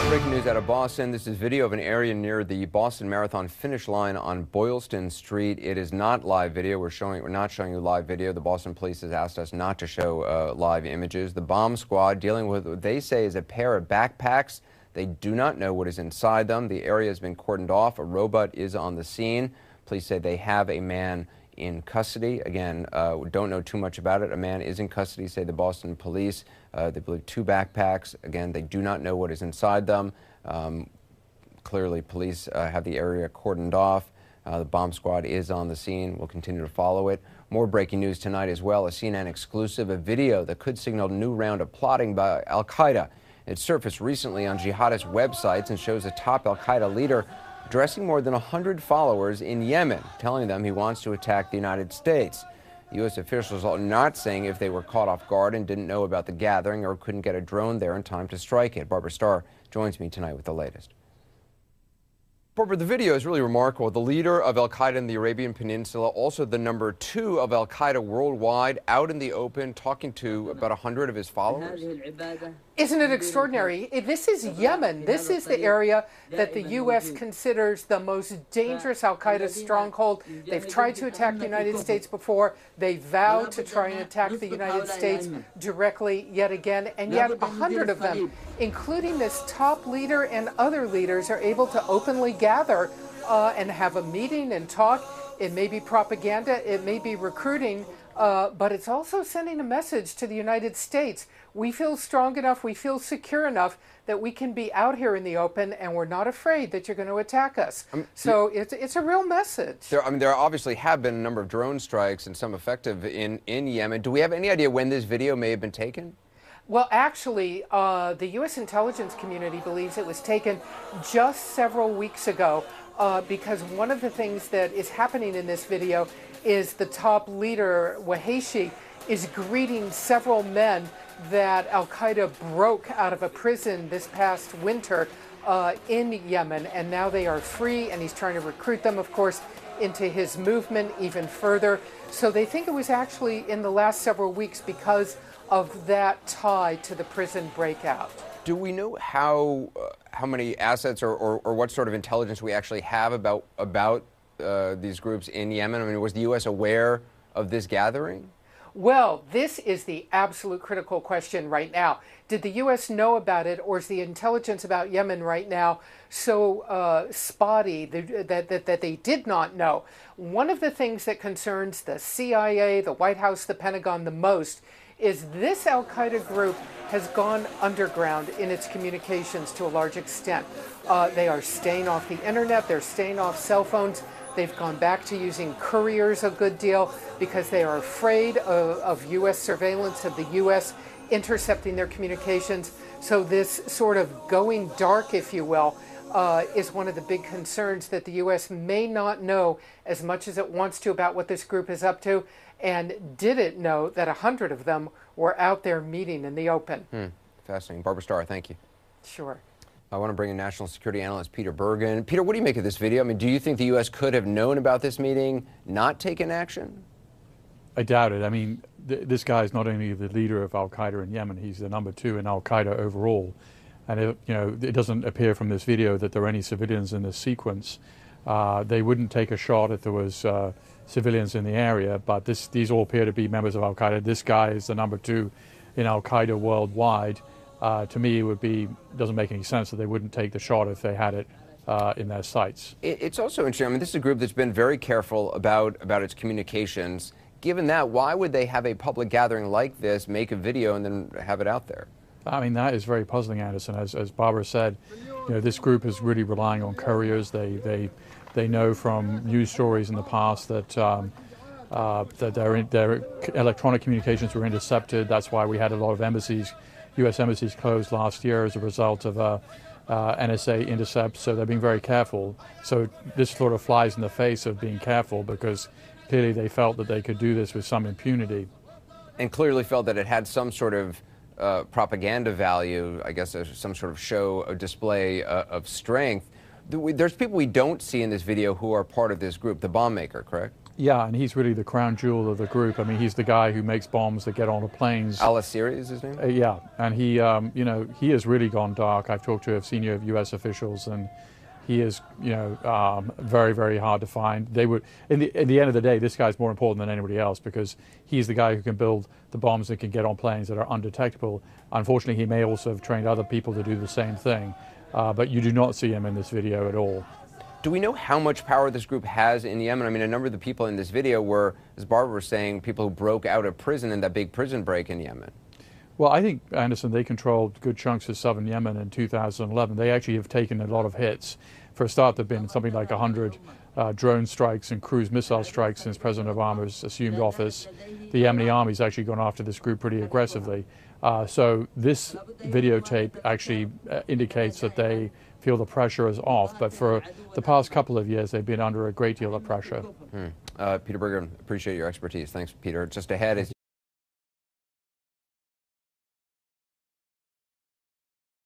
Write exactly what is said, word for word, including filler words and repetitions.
Breaking news out of Boston. This is video of an area near the Boston Marathon finish line on Boylston Street. It is not live video. We're showing, we're not showing you live video. The Boston police has asked us not to show uh, live images. The bomb squad dealing with what they say is a pair of backpacks. They do not know what is inside them. The area has been cordoned off. A robot is on the scene. Police say they have a man in custody. Again, uh, we don't know too much about it. A man is in custody, say the Boston police. Uh, they believe two backpacks. Again, they do not know what is inside them. Um, clearly, police uh, have the area cordoned off. Uh, the bomb squad is on the scene. We'll continue to follow it. More breaking news tonight as well. A C N N exclusive, a video that could signal a new round of plotting by al-Qaeda. It surfaced recently on jihadist websites and shows a top al-Qaeda leader addressing more than one hundred followers in Yemen, telling them he wants to attack the United States. U S officials are not saying if they were caught off guard and didn't know about the gathering or couldn't get a drone there in time to strike it. Barbara Starr joins me tonight with the latest. Barbara, the video is really remarkable. The leader of al-Qaeda in the Arabian Peninsula, also the number two of al-Qaeda worldwide, out in the open, talking to about one hundred of his followers. Isn't it extraordinary? This is Yemen. This is the area that the U S considers the most dangerous al-Qaeda stronghold. They've tried to attack the United States before. They vowed to try and attack the United States directly yet again. And yet a hundred of them, including this top leader and other leaders, are able to openly gather uh, and have a meeting and talk. It may be propaganda. It may be recruiting. Uh, but it's also sending a message to the United States. We feel strong enough, we feel secure enough that we can be out here in the open, and we're not afraid that you're going to attack us. Um, so it's, it's a real message. There, I mean, there obviously have been a number of drone strikes and some effective in, in Yemen. Do we have any idea when this video may have been taken? Well, actually, uh, the U S intelligence community believes it was taken just several weeks ago uh, because one of the things that is happening in this video is the top leader, Waheshi, is greeting several men that al-Qaeda broke out of a prison this past winter uh, in Yemen, and now they are free, and he's trying to recruit them, of course, into his movement even further. So they think it was actually in the last several weeks because of that tie to the prison breakout. Do we know how uh, how many assets or, or, or what sort of intelligence we actually have about about uh, these groups in Yemen? I mean, was the U S aware of this gathering? Well, this is the absolute critical question right now. Did the U S know about it, or is the intelligence about Yemen right now so uh, spotty that, that, that they did not know? One of the things that concerns the C I A, the White House, the Pentagon the most is this al-Qaeda group has gone underground in its communications to a large extent. Uh, they are staying off the internet, they're staying off cell phones. They've gone back to using couriers a good deal because they are afraid of, of U S surveillance, of the U S intercepting their communications. So this sort of going dark, if you will, uh, is one of the big concerns, that the U S may not know as much as it wants to about what this group is up to, and did it know that a hundred of them were out there meeting in the open. Hmm. Fascinating. Barbara Starr, thank you. Sure. I want to bring in national security analyst Peter Bergen. Peter, what do you make of this video? I mean, do you think the U S could have known about this meeting, not taken action? I doubt it. I mean, th this guy is not only the leader of al-Qaeda in Yemen, he's the number two in al-Qaeda overall. And it, you know, it doesn't appear from this video that there are any civilians in this sequence. Uh, they wouldn't take a shot if there was uh, civilians in the area, but this, these all appear to be members of al-Qaeda. This guy is the number two in al-Qaeda worldwide. Uh, to me, it would be doesn't make any sense that they wouldn't take the shot if they had it uh, in their sights. It, it's also interesting. I mean, this is a group that's been very careful about about its communications. Given that, why would they have a public gathering like this, make a video, and then have it out there? I mean, that is very puzzling, Anderson. As, as Barbara said, you know, this group is really relying on couriers. They they they know from news stories in the past that. Um, uh, that their, their electronic communications were intercepted. That's why we had a lot of embassies. U S embassies closed last year as a result of uh, uh, N S A intercepts, so they're being very careful. So this sort of flies in the face of being careful, because clearly they felt that they could do this with some impunity. And clearly felt that it had some sort of uh, propaganda value, I guess, uh, some sort of show, a display uh, of strength. There's people we don't see in this video who are part of this group, the bomb maker, correct? Yeah, and he's really the crown jewel of the group. I mean, he's the guy who makes bombs that get onto planes. Al-Asiri is his name? Uh, yeah, and he, um, you know, he has really gone dark. I've talked to senior U S officials, and he is, you know, um, very, very hard to find. They would, in the, in the end of the day, this guy's more important than anybody else because he's the guy who can build the bombs that can get on planes that are undetectable. Unfortunately, he may also have trained other people to do the same thing, uh, but you do not see him in this video at all. Do we know how much power this group has in Yemen? I mean, a number of the people in this video were, as Barbara was saying, people who broke out of prison in that big prison break in Yemen. Well, I think, Anderson, they controlled good chunks of southern Yemen in two thousand eleven. They actually have taken a lot of hits. For a start, there have been something like one hundred uh, drone strikes and cruise missile strikes since President Obama's assumed office. The Yemeni army's actually gone after this group pretty aggressively. Uh, so this videotape actually uh, indicates that they feel the pressure is off, but for the past couple of years, they've been under a great deal of pressure. Hmm. Uh, Peter Bergen, appreciate your expertise. Thanks, Peter. Just ahead is